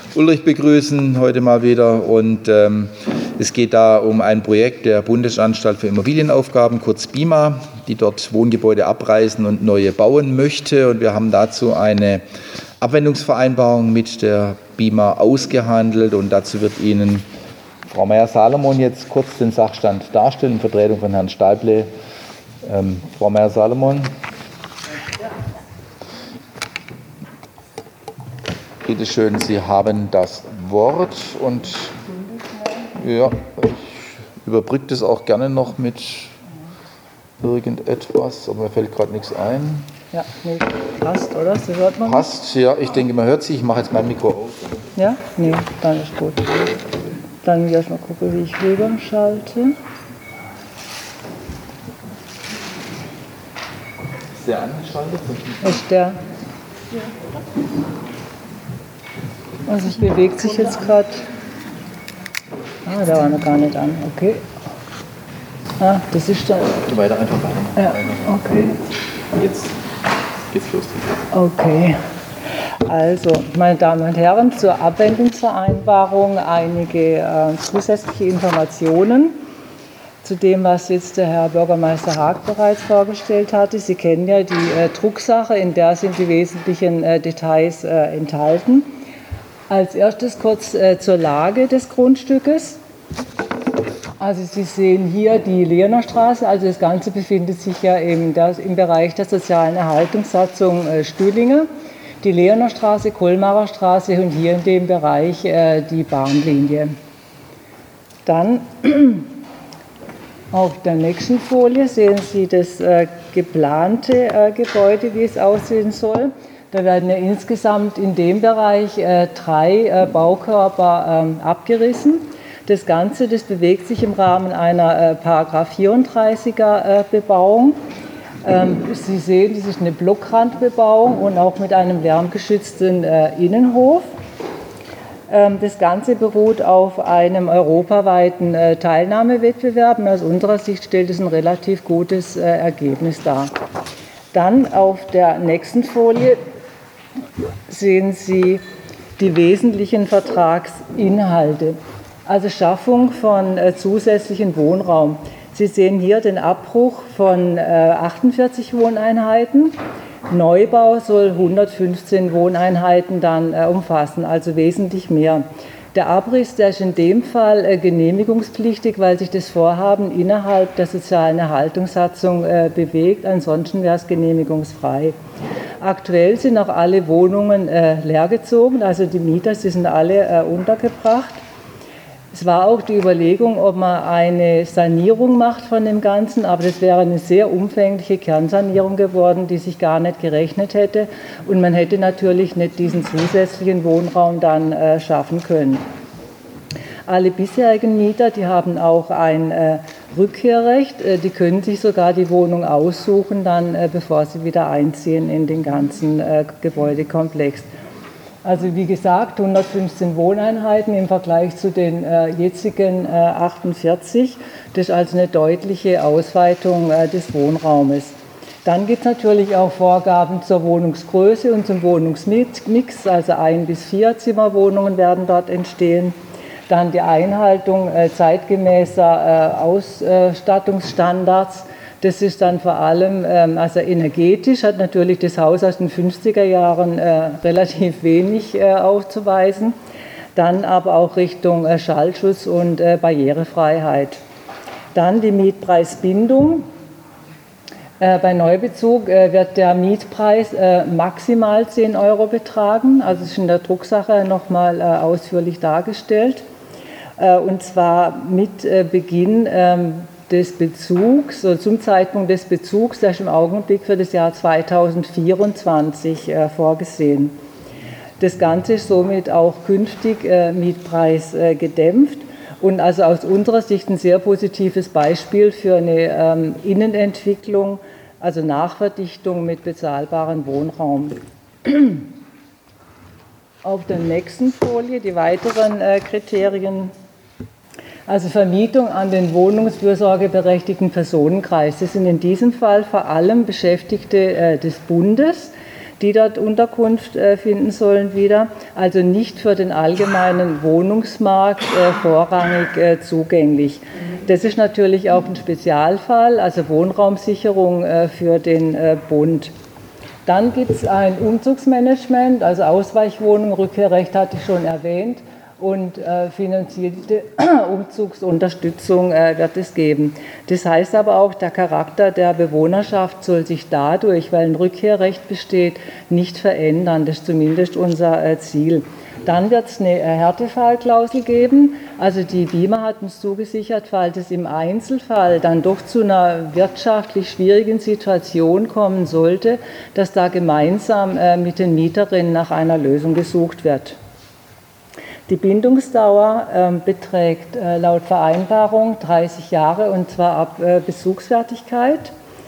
Ulrich begrüßen heute mal wieder. Und es geht da um ein Projekt der Bundesanstalt für Immobilienaufgaben, kurz BIMA, die dort Wohngebäude abreißen und neue bauen möchte. Und wir haben dazu eine Abwendungsvereinbarung mit der BIMA ausgehandelt. Und dazu wird Ihnen Frau Meyer-Salomon jetzt kurz den Sachstand darstellen, in Vertretung von Herrn Steible. Frau Meyer-Salomon. Bitte schön, Sie haben das Wort und ja, ich überbrücke das auch gerne noch mit irgendetwas, aber mir fällt gerade nichts ein. Ja, nee, passt, oder? So hört man. Passt, ja, ich denke, man hört sich. Ich mache jetzt mein Mikro auf. Ja? Nee, dann ist gut. Dann will ich erst mal gucken, wie ich rüber schalte. Ist der angeschaltet? Ist der? Also es bewegt sich jetzt gerade. Ah, der war noch gar nicht an. Okay. Ah, das ist der. Weiter, einfach weiter. Ja, okay. Jetzt geht's los. Okay. Also, meine Damen und Herren, zur Abwendungsvereinbarung einige zusätzliche Informationen zu dem, was jetzt der Herr Bürgermeister Haag bereits vorgestellt hatte. Sie kennen ja die Drucksache, in der sind die wesentlichen Details enthalten. Als erstes kurz zur Lage des Grundstückes. Also Sie sehen hier die Leonerstraße, also das Ganze befindet sich ja im Bereich der sozialen Erhaltungssatzung Stühlinger. Die Leonerstraße, Kolmarer Straße und hier in dem Bereich die Bahnlinie. Dann auf der nächsten Folie sehen Sie das geplante Gebäude, wie es aussehen soll. Da werden ja insgesamt in dem Bereich 3 Baukörper abgerissen. Das Ganze, das bewegt sich im Rahmen einer Paragraph 34er Bebauung. Sie sehen, das ist eine Blockrandbebauung und auch mit einem lärmgeschützten Innenhof. Das Ganze beruht auf einem europaweiten Teilnahmewettbewerb und aus unserer Sicht stellt es ein relativ gutes Ergebnis dar. Dann auf der nächsten Folie sehen Sie die wesentlichen Vertragsinhalte, also Schaffung von zusätzlichen Wohnraum. Sie sehen hier den Abbruch von 48 Wohneinheiten. Neubau soll 115 Wohneinheiten dann umfassen, also wesentlich mehr. Der Abriss, der ist in dem Fall genehmigungspflichtig, weil sich das Vorhaben innerhalb der sozialen Erhaltungssatzung bewegt. Ansonsten wäre es genehmigungsfrei. Aktuell sind auch alle Wohnungen leergezogen, also die Mieter, sie sind alle untergebracht. Es war auch die Überlegung, ob man eine Sanierung macht von dem Ganzen, aber das wäre eine sehr umfängliche Kernsanierung geworden, die sich gar nicht gerechnet hätte. Und man hätte natürlich nicht diesen zusätzlichen Wohnraum dann schaffen können. Alle bisherigen Mieter, die haben auch ein Rückkehrrecht, die können sich sogar die Wohnung aussuchen, dann, bevor sie wieder einziehen in den ganzen Gebäudekomplex. Also wie gesagt, 115 Wohneinheiten im Vergleich zu den jetzigen 48. Das ist also eine deutliche Ausweitung des Wohnraumes. Dann gibt es natürlich auch Vorgaben zur Wohnungsgröße und zum Wohnungsmix, also 1 bis 4 Zimmerwohnungen werden dort entstehen. Dann die Einhaltung zeitgemäßer Ausstattungsstandards. Das ist dann vor allem, also energetisch hat natürlich das Haus aus den 50er Jahren relativ wenig aufzuweisen. Dann aber auch Richtung Schallschutz und Barrierefreiheit. Dann die Mietpreisbindung. Bei Neubezug wird der Mietpreis maximal 10 € betragen. Also das ist in der Drucksache nochmal ausführlich dargestellt. Und zwar mit Beginn des Bezugs, so zum Zeitpunkt des Bezugs, der ist im Augenblick für das Jahr 2024 vorgesehen. Das Ganze ist somit auch künftig mietpreisgedämpft und also aus unserer Sicht ein sehr positives Beispiel für eine Innenentwicklung, also Nachverdichtung mit bezahlbarem Wohnraum. Auf der nächsten Folie die weiteren Kriterien. Also Vermietung an den wohnungsfürsorgeberechtigten Personenkreis. Das sind in diesem Fall vor allem Beschäftigte des Bundes, die dort Unterkunft finden sollen wieder, also nicht für den allgemeinen Wohnungsmarkt vorrangig zugänglich. Das ist natürlich auch ein Spezialfall, also Wohnraumsicherung für den Bund. Dann gibt es ein Umzugsmanagement, also Ausweichwohnung, Rückkehrrecht hatte ich schon erwähnt, und finanzierte Umzugsunterstützung wird es geben. Das heißt aber auch, der Charakter der Bewohnerschaft soll sich dadurch, weil ein Rückkehrrecht besteht, nicht verändern. Das ist zumindest unser Ziel. Dann wird es eine Härtefallklausel geben. Also die BIMA hat uns zugesichert, falls es im Einzelfall dann doch zu einer wirtschaftlich schwierigen Situation kommen sollte, dass da gemeinsam mit den Mieterinnen nach einer Lösung gesucht wird. Die Bindungsdauer beträgt laut Vereinbarung 30 Jahre, und zwar ab Bezugsfertigkeit.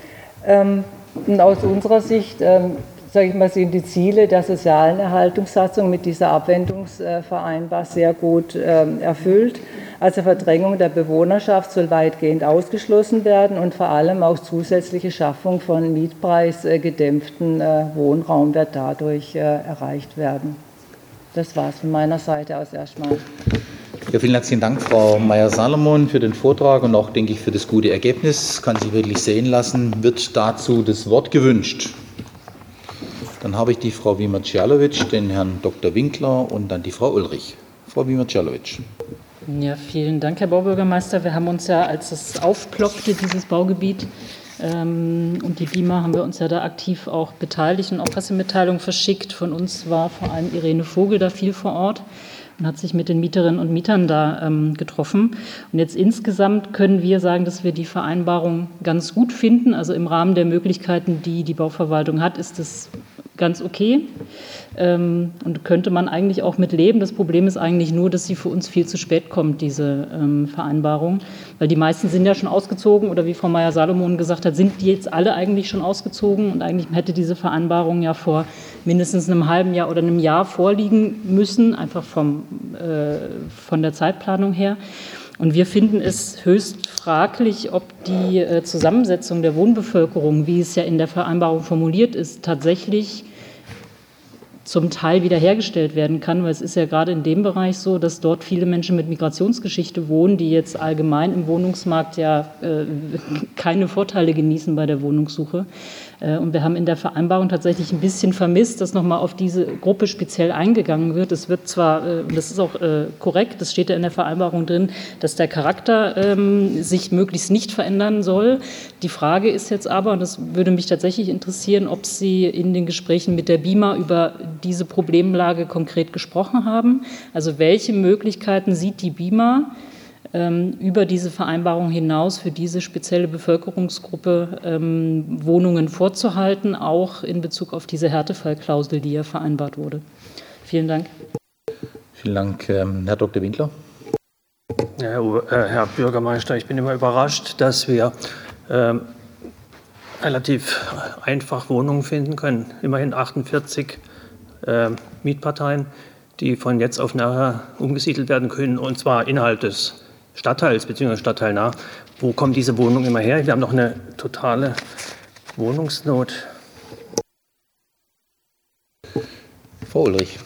Und aus unserer Sicht sage ich mal, sind die Ziele der sozialen Erhaltungssatzung mit dieser Abwendungsvereinbarung sehr gut erfüllt. Also Verdrängung der Bewohnerschaft soll weitgehend ausgeschlossen werden, und vor allem auch zusätzliche Schaffung von mietpreisgedämpften Wohnraum wird dadurch erreicht werden. Das war es von meiner Seite aus erstmal. Ja, vielen herzlichen Dank, Frau Meyer-Salomon, für den Vortrag und auch, denke ich, für das gute Ergebnis. Kann sich wirklich sehen lassen. Wird dazu das Wort gewünscht? Dann habe ich die Frau Wimmer-Cialovic, den Herrn Dr. Winkler und dann die Frau Ulrich. Frau Wimmer-Cialovic. Ja, vielen Dank, Herr Baubürgermeister. Wir haben uns ja, als es aufploppte, dieses Baugebiet, und die BIMA, haben wir uns ja da aktiv auch beteiligt und auch Pressemitteilungen verschickt. Von uns war vor allem Irene Vogel da viel vor Ort und hat sich mit den Mieterinnen und Mietern da getroffen. Und jetzt insgesamt können wir sagen, dass wir die Vereinbarung ganz gut finden. Also im Rahmen der Möglichkeiten, die die Bauverwaltung hat, ist das ganz okay und könnte man eigentlich auch mit leben. Das Problem ist eigentlich nur, dass sie für uns viel zu spät kommt, diese Vereinbarung, weil die meisten sind ja schon ausgezogen, oder wie Frau Meyer-Salomon gesagt hat, sind die jetzt alle eigentlich schon ausgezogen, und eigentlich hätte diese Vereinbarung ja vor mindestens einem halben Jahr oder einem Jahr vorliegen müssen, einfach von der Zeitplanung her. Und wir finden es höchst fraglich, ob die Zusammensetzung der Wohnbevölkerung, wie es ja in der Vereinbarung formuliert ist, tatsächlich zum Teil wiederhergestellt werden kann, weil es ist ja gerade in dem Bereich so, dass dort viele Menschen mit Migrationsgeschichte wohnen, die jetzt allgemein im Wohnungsmarkt ja keine Vorteile genießen bei der Wohnungssuche. Und wir haben in der Vereinbarung tatsächlich ein bisschen vermisst, dass nochmal auf diese Gruppe speziell eingegangen wird. Es wird zwar, und das ist auch korrekt, das steht ja in der Vereinbarung drin, dass der Charakter sich möglichst nicht verändern soll. Die Frage ist jetzt aber, und das würde mich tatsächlich interessieren, ob Sie in den Gesprächen mit der BIMA über diese Problemlage konkret gesprochen haben. Also welche Möglichkeiten sieht die BIMA über diese Vereinbarung hinaus für diese spezielle Bevölkerungsgruppe Wohnungen vorzuhalten, auch in Bezug auf diese Härtefallklausel, die ja vereinbart wurde. Vielen Dank. Vielen Dank, Herr Dr. Winkler. Ja, Herr Bürgermeister, ich bin immer überrascht, dass wir relativ einfach Wohnungen finden können. Immerhin 48 Mietparteien, die von jetzt auf nachher umgesiedelt werden können, und zwar innerhalb des Stadtteils bzw. stadtteilnah. Wo kommen diese Wohnungen immer her? Wir haben noch eine totale Wohnungsnot. Frau Ulrich.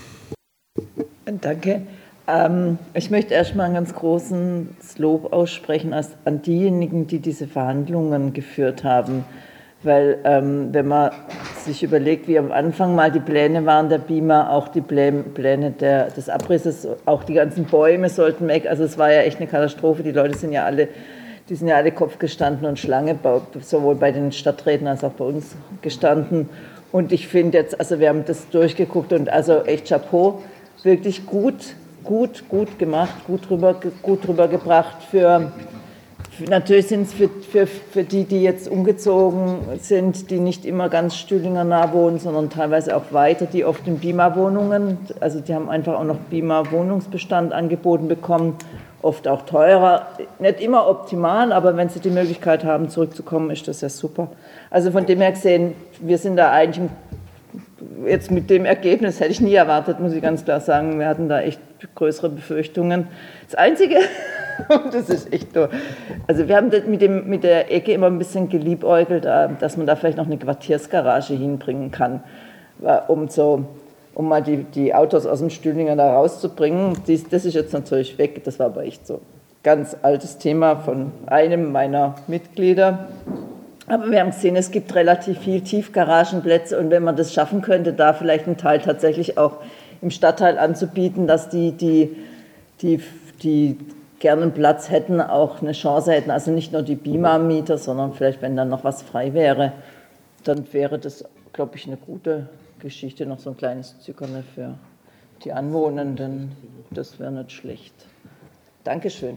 Danke. Ich möchte erstmal ein ganz großes Lob aussprechen an diejenigen, die diese Verhandlungen geführt haben. Weil wenn man sich überlegt, wie am Anfang mal die Pläne waren der BIMA, auch die Pläne des Abrisses, auch die ganzen Bäume sollten weg. Also es war ja echt eine Katastrophe. Die Leute sind ja alle Kopf gestanden und Schlange, sowohl bei den Stadträten als auch bei uns gestanden. Und ich finde jetzt, also wir haben das durchgeguckt und also echt Chapeau, wirklich gut gemacht, gut rübergebracht für natürlich sind es für die jetzt umgezogen sind, die nicht immer ganz Stühlinger-nah wohnen, sondern teilweise auch weiter, die oft in BIMA-Wohnungen, also die haben einfach auch noch BIMA-Wohnungsbestand angeboten bekommen, oft auch teurer, nicht immer optimal, aber wenn sie die Möglichkeit haben, zurückzukommen, ist das ja super. Also von dem her gesehen, wir sind da eigentlich jetzt mit dem Ergebnis, hätte ich nie erwartet, muss ich ganz klar sagen, wir hatten da echt größere Befürchtungen. Das Einzige, das ist echt so, also wir haben mit der Ecke immer ein bisschen geliebäugelt, dass man da vielleicht noch eine Quartiersgarage hinbringen kann. um mal die Autos aus dem Stühlinger da rauszubringen. Das ist jetzt natürlich weg, das war aber echt so ein ganz altes Thema von einem meiner Mitglieder. Aber wir haben gesehen, es gibt relativ viel Tiefgaragenplätze und wenn man das schaffen könnte, da vielleicht einen Teil tatsächlich auch im Stadtteil anzubieten, dass die gerne einen Platz hätten, auch eine Chance hätten, also nicht nur die BIMA-Mieter, sondern vielleicht, wenn dann noch was frei wäre, dann wäre das, glaube ich, eine gute Geschichte, noch so ein kleines Zückerle für die Anwohnenden, das wäre nicht schlecht. Dankeschön.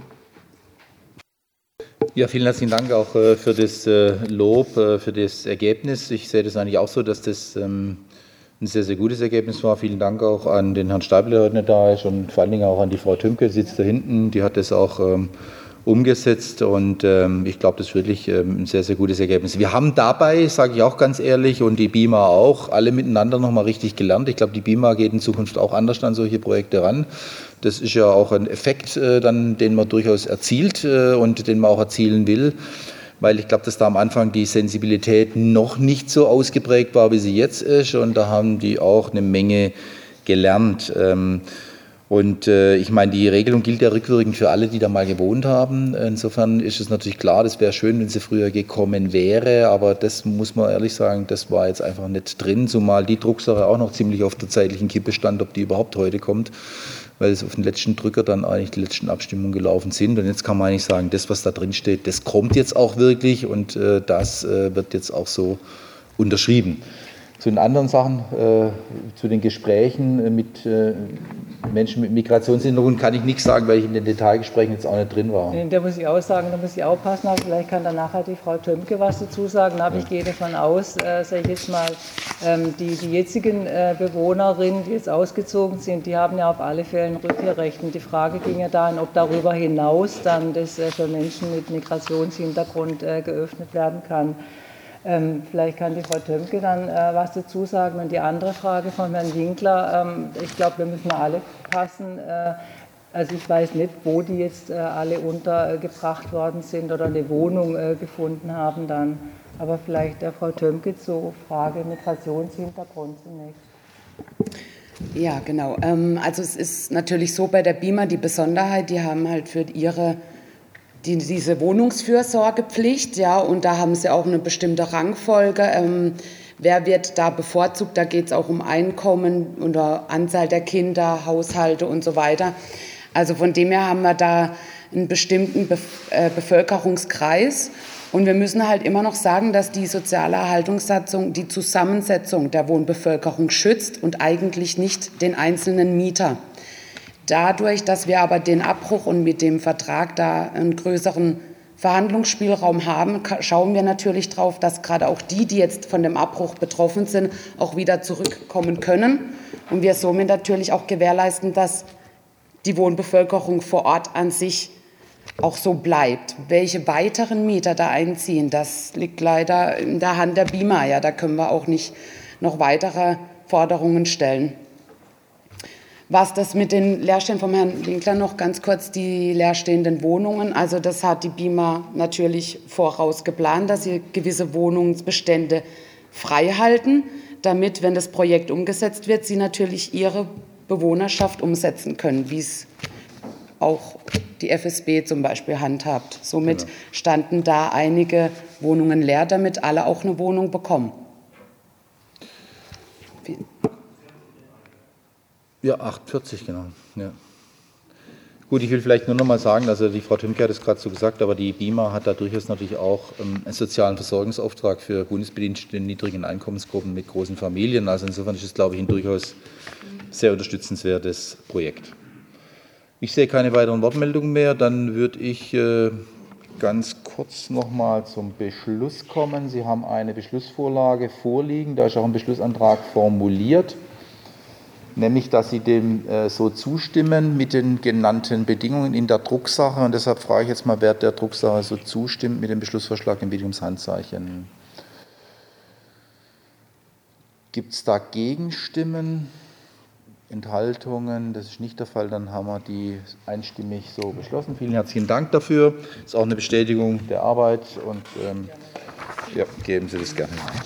Ja, vielen herzlichen Dank auch für das Lob, für das Ergebnis. Ich sehe das eigentlich auch so, dass das ein sehr, sehr gutes Ergebnis war. Vielen Dank auch an den Herrn Steibel, der heute nicht da ist, und vor allen Dingen auch an die Frau Tümke, die sitzt da hinten. Die hat das auch umgesetzt und ich glaube, das ist wirklich ein sehr, sehr gutes Ergebnis. Wir haben dabei, sage ich auch ganz ehrlich, und die BIMA auch, alle miteinander nochmal richtig gelernt. Ich glaube, die BIMA geht in Zukunft auch anders an solche Projekte ran. Das ist ja auch ein Effekt, den man durchaus erzielt und den man auch erzielen will, weil ich glaube, dass da am Anfang die Sensibilität noch nicht so ausgeprägt war, wie sie jetzt ist, und da haben die auch eine Menge gelernt. Und ich meine, die Regelung gilt ja rückwirkend für alle, die da mal gewohnt haben. Insofern ist es natürlich klar, das wäre schön, wenn sie früher gekommen wäre, aber das muss man ehrlich sagen, das war jetzt einfach nicht drin, zumal die Drucksache auch noch ziemlich auf der zeitlichen Kippe stand, ob die überhaupt heute kommt, weil es auf den letzten Drücker dann eigentlich die letzten Abstimmungen gelaufen sind. Und jetzt kann man eigentlich sagen, das, was da drin steht, das kommt jetzt auch wirklich und das wird jetzt auch so unterschrieben. Zu den anderen Sachen, zu den Gesprächen mit Menschen mit Migrationshintergrund kann ich nichts sagen, weil ich in den Detailgesprächen jetzt auch nicht drin war. Da muss ich auch sagen, da muss ich aufpassen, aber vielleicht kann dann nachher die Frau Tümke was dazu sagen. Aber ich gehe davon aus, sage ich jetzt mal, die jetzigen Bewohnerinnen, die jetzt ausgezogen sind, die haben ja auf alle Fälle ein Rückkehrrecht. Und die Frage ging ja dahin, ob darüber hinaus dann das für Menschen mit Migrationshintergrund geöffnet werden kann. Vielleicht kann die Frau Tümke dann was dazu sagen. Und die andere Frage von Herrn Winkler, ich glaube, wir müssen alle passen. Also ich weiß nicht, wo die jetzt alle untergebracht worden sind oder eine Wohnung gefunden haben dann. Aber vielleicht der Frau Tümke zur Frage Migrationshintergrund zunächst. Ja, genau. Also es ist natürlich so bei der BIMA die Besonderheit, die haben halt für diese Wohnungsfürsorgepflicht, ja, und da haben sie auch eine bestimmte Rangfolge. Wer wird da bevorzugt? Da geht es auch um Einkommen oder Anzahl der Kinder, Haushalte und so weiter. Also von dem her haben wir da einen bestimmten Bevölkerungskreis. Und wir müssen halt immer noch sagen, dass die soziale Erhaltungssatzung die Zusammensetzung der Wohnbevölkerung schützt und eigentlich nicht den einzelnen Mieter. Dadurch, dass wir aber den Abbruch und mit dem Vertrag da einen größeren Verhandlungsspielraum haben, schauen wir natürlich darauf, dass gerade auch die jetzt von dem Abbruch betroffen sind, auch wieder zurückkommen können. Und wir somit natürlich auch gewährleisten, dass die Wohnbevölkerung vor Ort an sich auch so bleibt. Welche weiteren Mieter da einziehen, das liegt leider in der Hand der BIMA. Ja, da können wir auch nicht noch weitere Forderungen stellen. Was das mit den Leerstellen vom Herrn Winkler noch ganz kurz, die leerstehenden Wohnungen, also das hat die BIMA natürlich voraus geplant, dass sie gewisse Wohnungsbestände frei halten, damit, wenn das Projekt umgesetzt wird, sie natürlich ihre Bewohnerschaft umsetzen können, wie es auch die FSB zum Beispiel handhabt. Somit standen da einige Wohnungen leer, damit alle auch eine Wohnung bekommen. Ja, 48, genau. Ja. Gut, ich will vielleicht nur noch mal sagen, also die Frau Tümke hat es gerade so gesagt, aber die BIMA hat da durchaus natürlich auch einen sozialen Versorgungsauftrag für Bundesbedienstete in niedrigen Einkommensgruppen mit großen Familien. Also insofern ist es, glaube ich, ein durchaus sehr unterstützenswertes Projekt. Ich sehe keine weiteren Wortmeldungen mehr. Dann würde ich ganz kurz noch mal zum Beschluss kommen. Sie haben eine Beschlussvorlage vorliegen. Da ist auch ein Beschlussantrag formuliert, nämlich, dass Sie dem so zustimmen mit den genannten Bedingungen in der Drucksache. Und deshalb frage ich jetzt mal, wer der Drucksache so zustimmt mit dem Beschlussvorschlag, im bitte ums Handzeichen. Gibt es da Gegenstimmen, Enthaltungen? Das ist nicht der Fall. Dann haben wir die einstimmig so beschlossen. Vielen herzlichen Dank dafür. Das ist auch eine Bestätigung der Arbeit und ja, geben Sie das gerne.